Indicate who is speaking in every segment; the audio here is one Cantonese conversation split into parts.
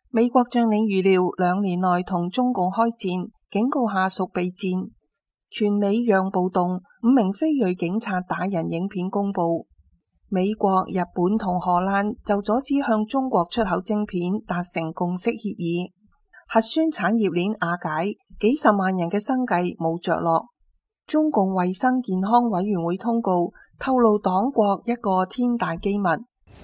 Speaker 1: 美國將領預料2年內同中共開戰，警告下屬備戰。全美讓暴動，5名非裔警察打人影片公布。美國、日本同荷蘭就阻止向中國出口晶片達成共識協議。核酸產業鏈瓦解，幾十萬人嘅生計冇着落。中共衛生健康委員會通告，透露黨國一個天大機密。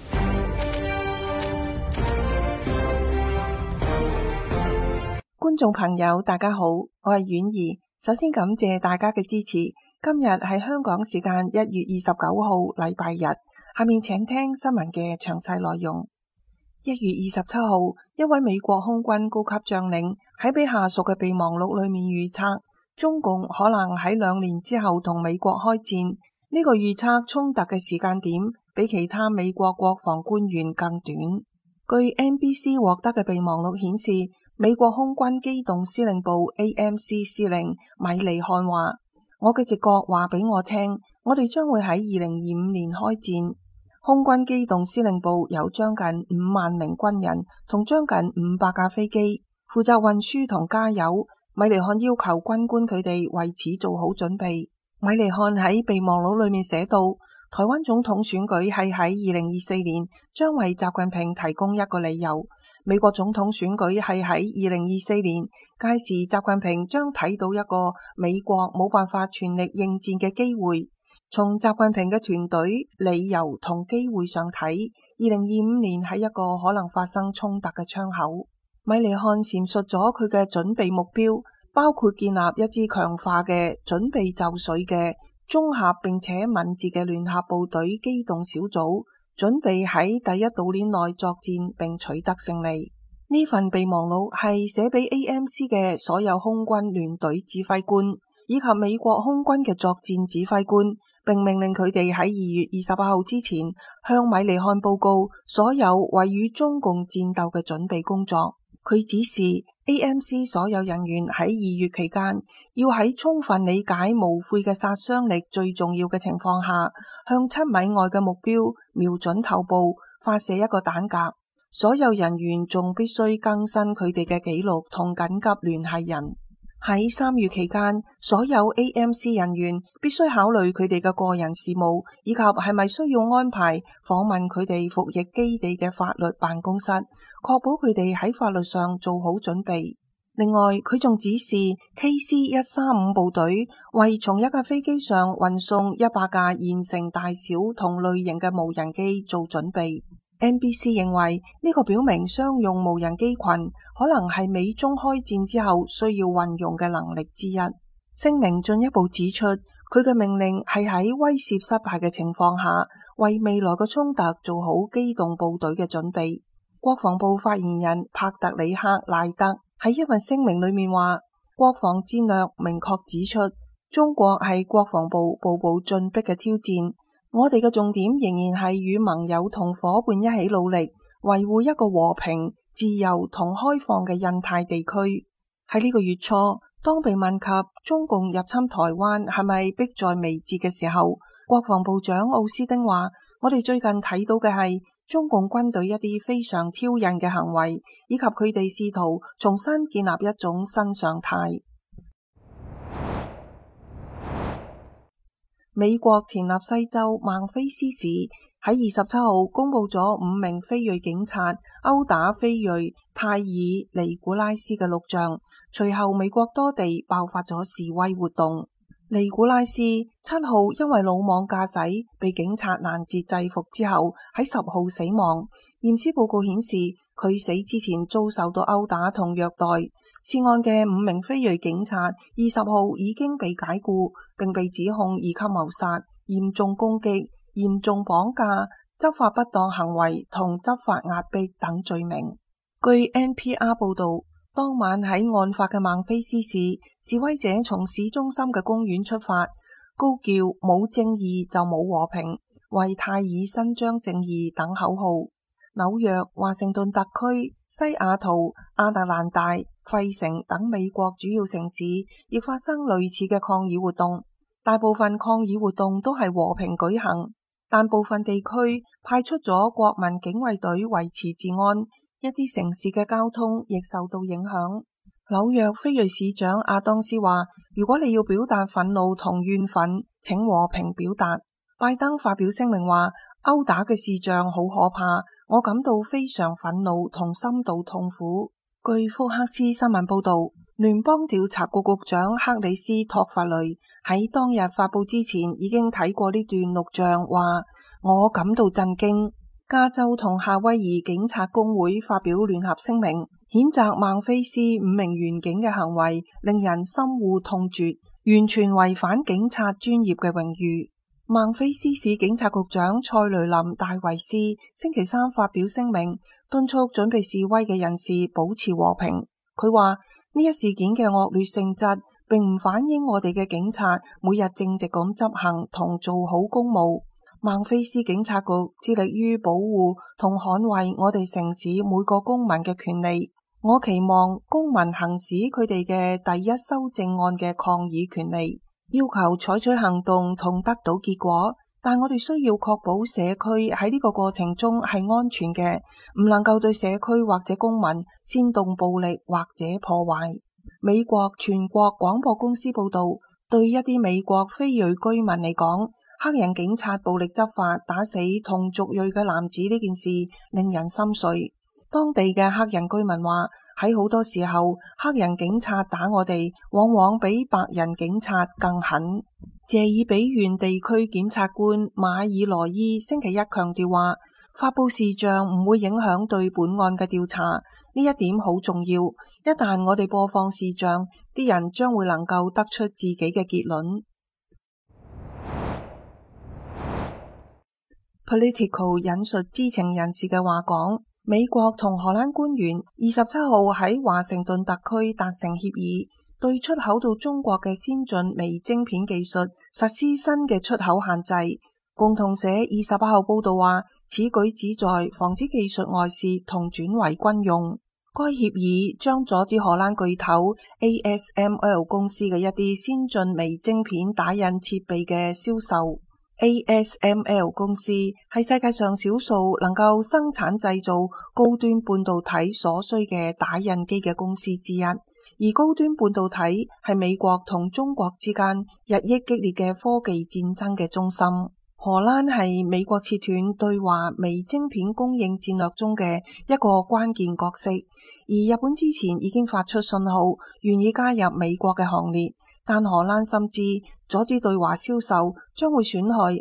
Speaker 1: 觀眾朋友大家好，我係婉兒，首先感謝大家嘅支持。今日係香港時間1月29號禮拜日，下面請聽新聞嘅詳細內容。1月27號，一位美國空軍高級將領喺俾下屬嘅備忘錄裏面預測，中共可能喺2年之後同美國開戰。呢個預測衝突嘅時間點比其他美國國防官員更短。據 NBC 獲得嘅備忘錄顯示，美國空軍機動司令部 AMC 司令米利漢話：我嘅直覺話俾我聽，我哋將會喺2025年開戰。空軍機動司令部有將近5萬名軍人同將近500架飛機，負責運輸同加油。米利漢要求軍官佢哋為此做好準備。米利漢喺備忘錄裏面寫到，台灣總統選舉係喺2024年，將為習近平提供一個理由。美國總統選舉係喺2024年，屆時習近平將睇到一個美國冇辦法全力應戰嘅機會。從習近平嘅團隊、理由同機會上睇，2025年係一個可能發生衝突嘅窗口。米利漢闡述咗佢嘅準備目標，包括建立一支強化嘅準備就緒嘅綜合並且敏捷嘅聯合部隊機動小組，準備喺第一島鏈內作戰並取得勝利。呢份備忘錄係寫俾 AMC 嘅所有空軍聯隊指揮官以及美國空軍嘅作戰指揮官，並命令佢哋喺2月28號之前向米利漢報告所有為與中共戰鬥嘅準備工作。佢指示 AMC 所有人員喺2月期間，要喺充分理解無悔嘅殺傷力最重要嘅情況下，向7米外嘅目標瞄準頭部發射一個彈夾。所有人員仲必須更新佢哋嘅記錄同緊急聯繫人。喺3月期間，所有 AMC 人員必須考慮佢哋嘅個人事務，以及係咪需要安排訪問佢哋服役基地嘅法律辦公室，確保佢哋喺法律上做好準備。另外，佢仲指示 KC-135 部隊為從一架飛機上運送100架現成大小同類型嘅無人機做準備。NBC 認為呢個表明商用無人機群可能係美中開戰之後需要運用嘅能力之一。聲明進一步指出，佢嘅命令係喺威懾失敗嘅情況下，為未來嘅衝突做好機動部隊嘅準備。國防部發言人帕特里克賴德喺一份聲明裏面話，國防戰略明確指出，中國係國防部步步進逼嘅挑戰。我哋嘅重點仍然係與盟友同夥伴一起努力，維護一個和平、自由同開放嘅印太地區。喺呢個月初，當被問及中共入侵台灣係咪迫在眉睫嘅時候，國防部長奧斯汀話：我哋最近睇到嘅係中共軍隊一啲非常挑釁嘅行為，以及佢哋試圖重新建立一種新常態。美國田納西州孟菲斯市喺27號公布咗5名非裔警察毆打非裔泰爾尼古拉斯嘅錄像，隨後美國多地爆發咗示威活動。尼古拉斯7號因為魯莽駕駛被警察攔截制服之後，喺10號死亡。驗屍報告顯示佢死之前遭受到毆打同虐待。涉案嘅5名非裔警察20號已經被解僱，並被指控2級謀殺、嚴重攻擊、嚴重綁架、執法不當行為同執法壓迫等罪名。據 NPR 報道，當晚喺案發嘅孟菲斯市，示威者從市中心嘅公園出發，高叫冇正義就冇和平，為泰爾伸張正義等口號。紐約、華盛頓特區、西雅圖、亞特蘭大、費城等美國主要城市亦發生類似嘅抗議活動，大部分抗議活動都係和平舉行，但部分地區派出咗國民警衛隊維持治安， 一啲城市嘅交通亦受到影響。紐約非裔市長阿當斯話：如果你要表達憤怒同怨憤，請和平表達。拜登發表聲明話：毆打嘅視像好可怕，我感到非常憤怒同深度痛苦。據福克斯新聞報道，聯邦調查局局長克里斯托弗雷喺當日發佈之前已經睇過呢段錄像，話：我感到震驚。加州同夏威夷警察工會發表聯合聲明，譴責孟菲斯5名員警嘅行為令人深惡痛絕，完全違反警察專業嘅榮譽。孟菲斯市警察局長塞雷林戴維斯星期三發表聲明，敦促準備示威嘅人士保持和平。佢話呢一事件嘅惡劣性質並唔反映我哋嘅警察每日正直咁執行同做好公務。孟菲斯警察局致力於保護同捍衛我哋城市每個公民嘅權利。我期望公民行使佢哋嘅第一修正案嘅抗議權利，要求採取行動同得到結果，但我哋需要確保社區喺呢個過程中係安全嘅，唔能夠對社區或者公民煽動暴力或者破壞。美國全國廣播公司報道，對一啲美國非裔居民嚟講，黑人警察暴力執法打死同族裔嘅男子呢件事令人心碎。當地嘅黑人居民話，喺好多時候，黑人警察打我哋往往比白人警察更狠。謝爾比縣地區檢察官馬爾羅伊星期一強調話，發佈視像唔會影響對本案嘅調查，呢一點好重要。一旦我哋播放視像，啲人將會能夠得出自己嘅結論。Politico 引述知情人士嘅話講，美國同荷蘭官員27號喺華盛頓特區達成協議，對出口到中國嘅先進微晶片技術實施新嘅出口限制。共同社28號報道話，此舉旨在防止技術外洩同轉為軍用。該協議將阻止荷蘭巨頭 ASML 公司嘅一啲先進微晶片打印設備嘅銷售。ASML 公司係世界上少數能夠生產製造高端半導體所需嘅打印機嘅公司之一，而高端半導體係美國同中國之間日益激烈嘅科技戰爭嘅中心。荷蘭係美國切斷對華微晶片供應戰略中嘅一個關鍵角色，而日本之前已經發出信號，願意加入美國嘅行列。但荷蘭深知阻止對華銷售將會損害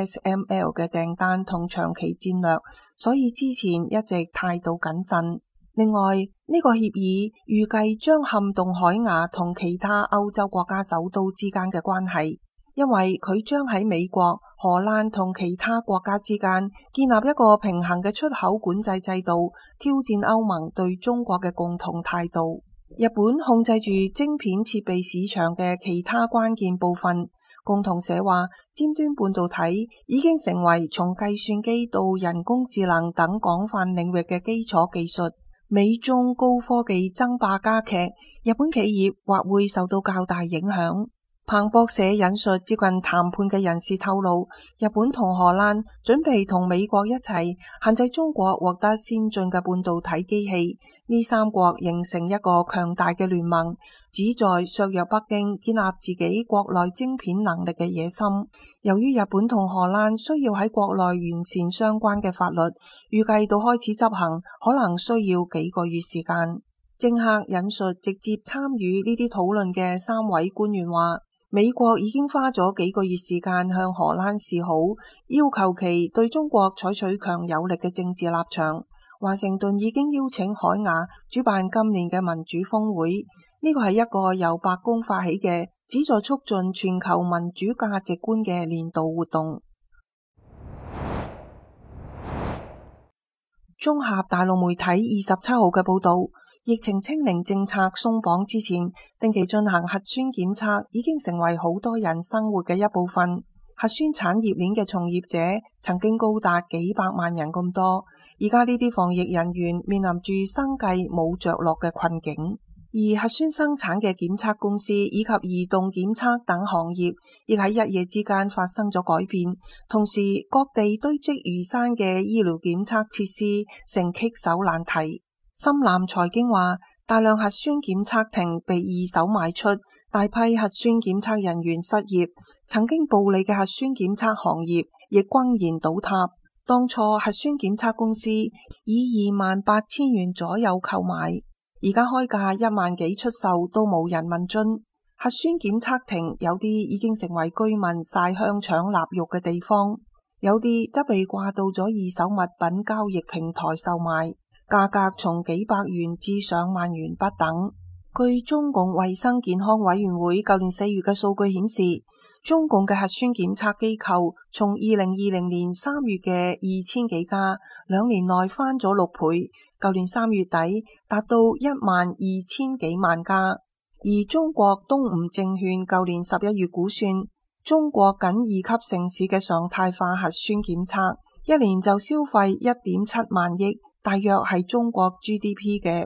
Speaker 1: ASML 嘅訂單同長期戰略，所以之前一直態度謹慎。另外，呢個協議預計將撼動海牙同其他歐洲國家首都之間嘅關係，因為佢將喺美國、荷蘭同其他國家之間建立一個平衡嘅出口管制制度，挑戰歐盟對中國嘅共同態度。日本控制住晶片設備市場嘅其他關鍵部分。共同社話，尖端半導體已經成為從計算機到人工智能等廣泛領域嘅基礎技術。美中高科技爭霸加劇，日本企業或會受到較大影響。彭博社引述接近談判嘅人士透露，日本同荷蘭準備同美國一齊限制中國獲得先進嘅半導體機器。呢三國形成一個強大嘅聯盟，旨在削弱北京建立自己國內晶片能力嘅野心。由於日本同荷蘭需要喺國內完善相關嘅法律，預計到開始執行可能需要幾個月時間。政客引述直接參與呢啲討論嘅3位官員話，美國已經花咗幾個月時間向荷蘭示好，要求其對中國採取強有力嘅政治立場。華盛頓已經邀請海牙主辦今年嘅民主峰會，呢個係一個由白宮發起嘅旨在促進全球民主價值觀嘅年度活動。綜合大陸媒體27號嘅報導，疫情清零政策鬆綁之前，定期進行核酸檢測已經成為好多人生活嘅一部分。核酸產業鏈嘅從業者曾經高達幾百萬人咁多，而家呢啲防疫人員面臨住生計冇着落嘅困境。而核酸生產嘅檢測公司以及移動檢測等行業亦喺一夜之間發生咗改變，同時各地堆積如山嘅醫療檢測設施成棘手難題。 深藍財經話，大量核酸檢測亭被二手賣出，大批核酸檢測人員失業，曾經暴利嘅核酸檢測行業亦轟然倒塌。當初核酸檢測公司以28,000元左右購買，而家開價1萬幾出售都冇人問津。核酸檢測亭有啲已經成為居民曬香腸臘肉嘅地方，有啲則被掛到咗二手物品交易平台售賣，價格從幾百元至上萬元不等。據中共衛生健康委員會舊年4月嘅數據顯示，中共嘅核酸檢測機構從2020年3月嘅2000幾家，2年內翻咗6倍，舊年3月底達到12,000幾萬家。而中國東吳證券舊年11月估算，中國僅2級城市嘅常態化核酸檢測一年就消費1.7萬億，大約係中國 GDP 嘅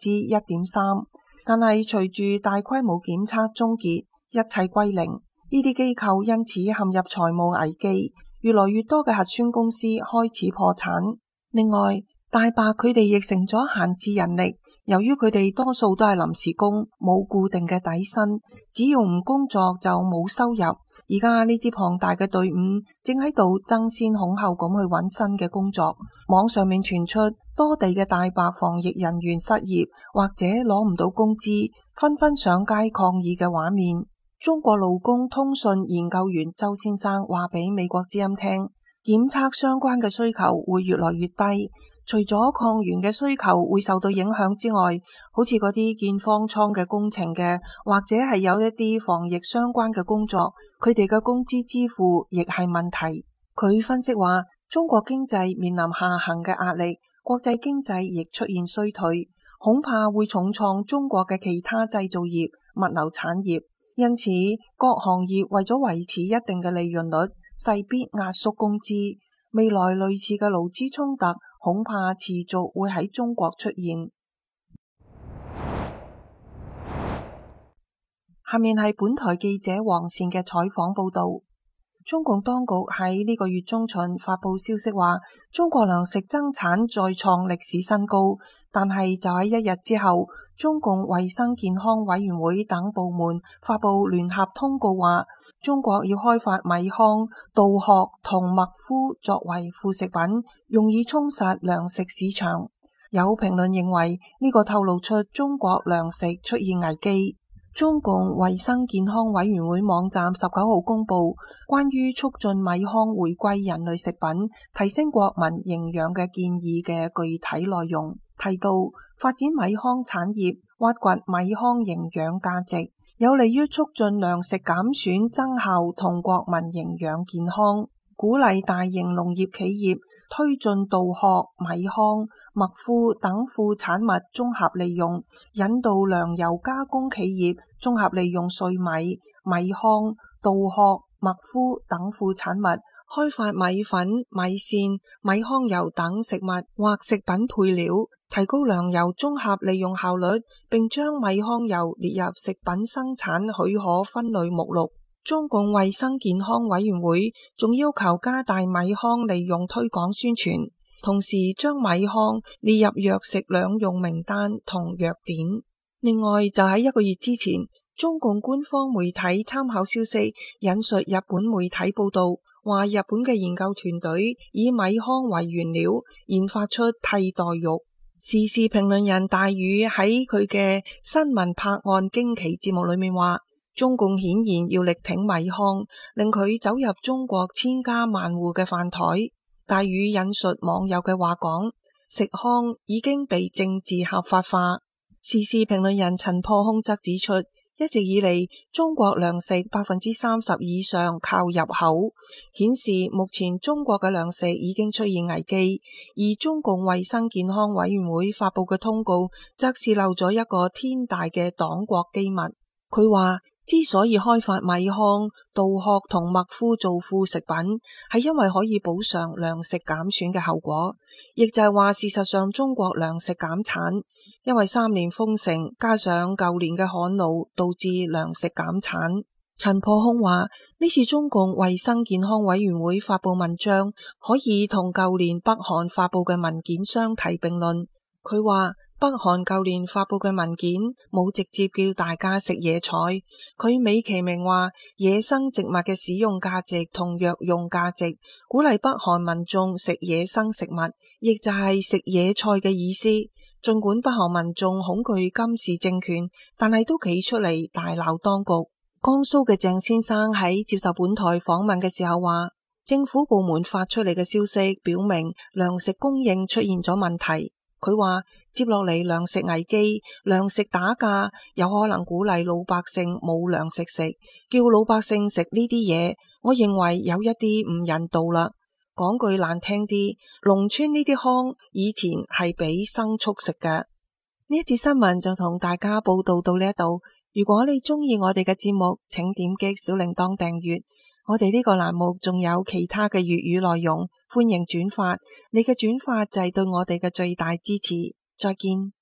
Speaker 1: 1.3%。但係隨住大規模檢測終結，一切歸零，呢啲機構因此陷入財務危機，越來越多嘅核酸公司開始破產。另外，大白佢哋亦成咗閒置人力，由於佢哋多數都係臨時工，冇固定嘅底薪，只要唔工作就冇收入。而家呢支龐大嘅隊伍正喺度爭先恐後咁去揾新嘅工作。網上面傳出多地嘅大白防疫人員失業或者攞唔到工資，紛紛上街抗議嘅畫面。中國勞工通訊研究員周先生話俾美國之音聽，檢測相關嘅需求會越來越低。除咗抗原嘅需求會受到影響之外，好似嗰啲建方艙嘅工程嘅，或者係有一啲防疫相關嘅工作，佢哋嘅工資支付亦係問題。佢分析話，中國經濟面臨下行嘅壓力，國際經濟亦出現衰退，恐怕會重創中國嘅其他製造業、物流產業。因此，各行業為咗維持一定嘅利潤率，勢必壓縮工資。未來類似嘅勞資衝突恐怕持續會喺中國出現。下面係本台記者黃善嘅採訪報道。中共當局喺呢個月中旬發佈消息話，中國糧食增產再創歷史新高，但係就喺1日之後，中共衛生健康委員會等部門發佈聯合通告話，中國要開發米糠、稻殼同麥麩作為副食品，用以充實糧食市場。有評論認為呢個透露出中國糧食出現危機。中共衛生健康委員會網站19號公布關於促進米糠回歸人類食品、提升國民營養嘅建議嘅具體內容，提到發展米糠產業，挖掘米糠營養價值，有利於促進糧食減損增效同國民營養健康，鼓勵大型農業企業推進稻殼、米糠、麥麩等副產物綜合利用，引導糧油加工企業綜合利用碎米、米糠、稻殼、麥麩等副產物，開發米粉、米線、米糠油等食物或食品配料，提高糧油綜合利用效率，並將米糠油列入食品生產許可分類目錄。中共衛生健康委員會仲要求加大米糠利用推廣宣傳，同時將米糠列入藥食兩用名單同藥典。另外，就喺1個月之前，中共官方媒體參考消息引述日本媒體報道，話日本嘅研究團隊以米糠為原料研發出替代肉。時事評論人大宇喺佢嘅新聞拍案驚奇節目裏面話，中共顯然要力挺米糠，令佢走入中國千家萬戶嘅飯台。大宇引述網友嘅話講，食糠已經被政治合法化。時事評論人陳破空則指出，一直以嚟中國糧食30%以上靠入口，顯示目前中國嘅糧食已經出現危機。而中共衛生健康委員會發佈嘅通告，則洩漏咗一個天大嘅黨國機密。佢話，之所以開發米糠、稻殼同麥麩做副食品，係因為可以補償糧食減損嘅後果，亦就係話事實上中國糧食減產，因為3年封城加上舊年嘅旱澇導致糧食減產。陳破空話，呢次中共衛生健康委員會發佈文章，可以同舊年北韓發佈嘅文件相提並論。佢話北韓舊年發佈嘅文件冇直接叫大家食野菜，佢美其名話野生植物嘅使用價值同藥用價值，鼓勵北韓民眾食野生食物，亦就係食野菜嘅意思。儘管北韓民眾恐懼金氏政權，但係都企出嚟大鬧當局。江蘇嘅鄭先生喺接受本台訪問嘅時候話，政府部門發出嚟嘅消息表明糧食供應出現咗問題。佢話接落嚟糧食危機、糧食打架，有可能鼓勵老百姓冇糧食食，叫老百姓食呢啲嘢，我認為有一啲唔人道啦。講句難聽啲，農村呢啲糠以前係俾牲畜食嘅。呢一節新聞就同大家報道到呢一度。如果你中意我哋嘅節目，請點擊小鈴鐺訂閱。我哋呢個欄目仲有其他嘅粵語內容，歡迎轉發。你嘅轉發就係對我哋嘅最大支持。再見。